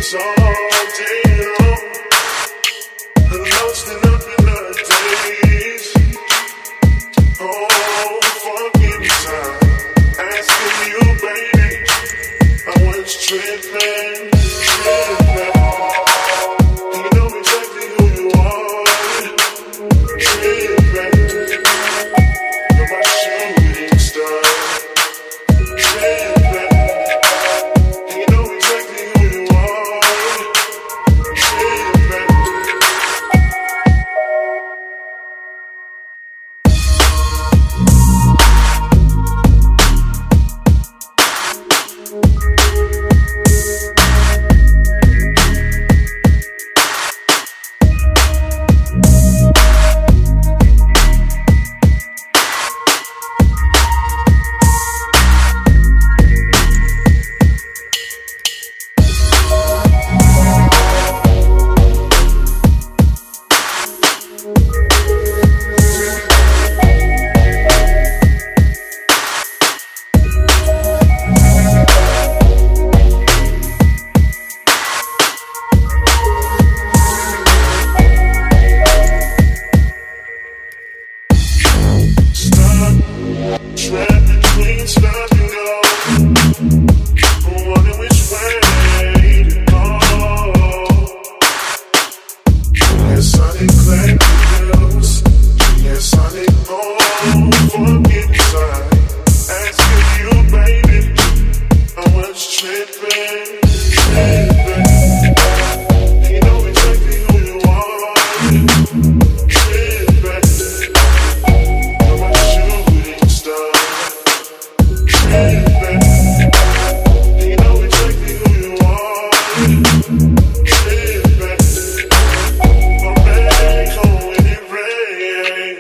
all day long, lost up in the days. Oh, fucking time, asking you, baby. I was tripping. You know exactly who you are. Tripping. You're my shooting star. Tripping. You know exactly who you are. Tripping. Trapped between stop and go, wondering which way to go. Yes, I declare the news. Yes, I did all forget time. Asking you, baby, I was tripping. You know exactly who you are. Tripping. You're my shooting star. Tripping. You know exactly who you are. Tripping. I'm ready for when it rains.